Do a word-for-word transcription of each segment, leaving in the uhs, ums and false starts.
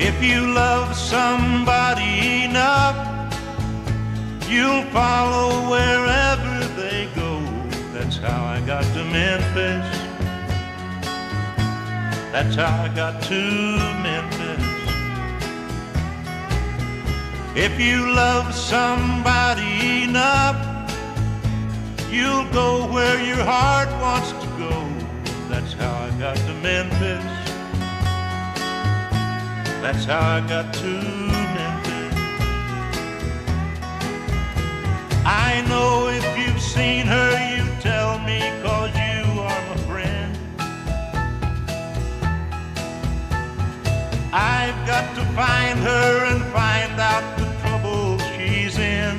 If you love somebody enough, you'll follow wherever they go. That's how I got to Memphis. That's how I got to Memphis. If you love somebody enough, you'll go where your heart wants to go. That's how I got to Memphis. That's how I got to Memphis. I know if you've seen her, you tell me, 'cause you are my friend. I've got to find her and find out the trouble she's in.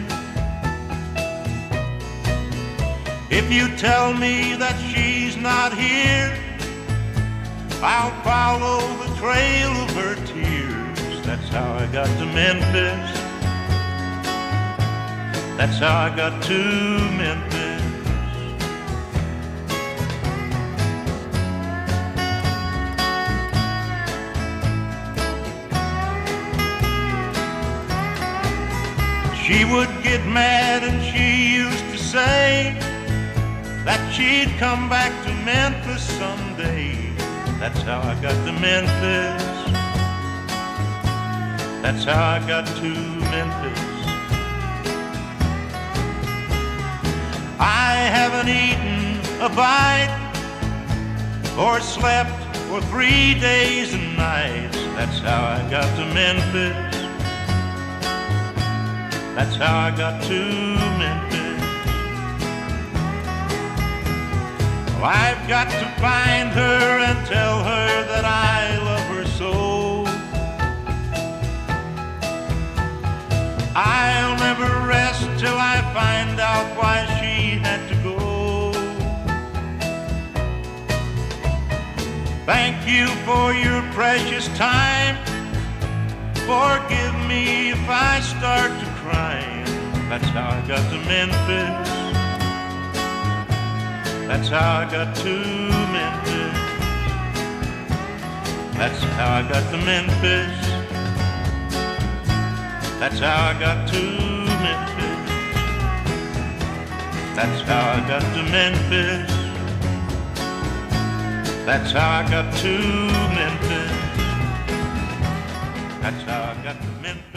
If you tell me that she's not here, I'll follow the trail of her tears. That's how I got to Memphis. That's how I got to Memphis. She would get mad and she used to say that she'd come back to Memphis someday. That's how I got to Memphis. That's how I got to Memphis. I haven't eaten a bite or slept for three days and nights. That's how I got to Memphis. That's how I got to Memphis. Well, I've got to find her and tell her that I love her so. I'll never rest till I find out why she had to go. Thank you for your precious time. Forgive me if I start to cry. That's how I got to Memphis. That's how I got to Memphis. That's how I got to Memphis. That's how I got to Memphis. That's how I got to Memphis. That's how I got to Memphis. That's how I got to Memphis.